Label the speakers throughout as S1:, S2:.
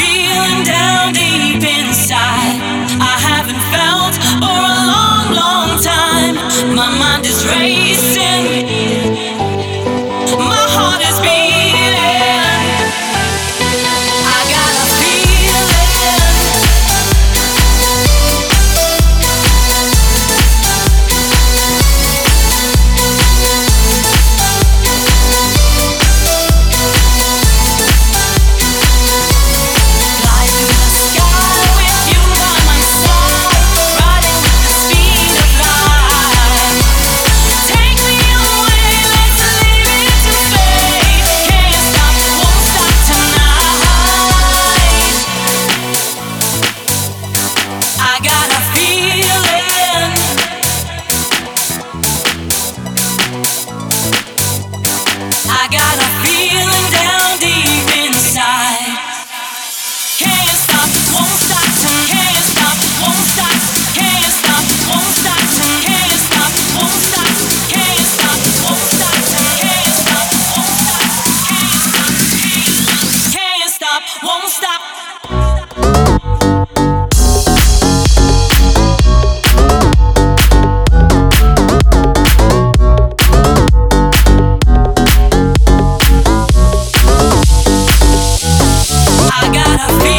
S1: feeling down deep inside I haven't felt for a long, long time. My mind is racing, my heart is beating. I got a feeling. Fly through the sky with you by my side, riding with the speed of light. Take me away, let's leave it to fate. Can't stop, won't stop tonight. I got a feeling. I got a feeling down deep inside. Can't stop, won't stop till can't stop, won't stop, can't stop, won't stop till can't stop, won't stop, can't stop, won't stop till can't stop, won't stop, can't stop, won't stop. I got a feeling.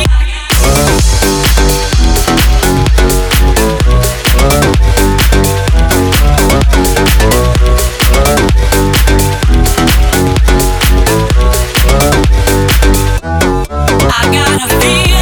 S1: I got a feeling.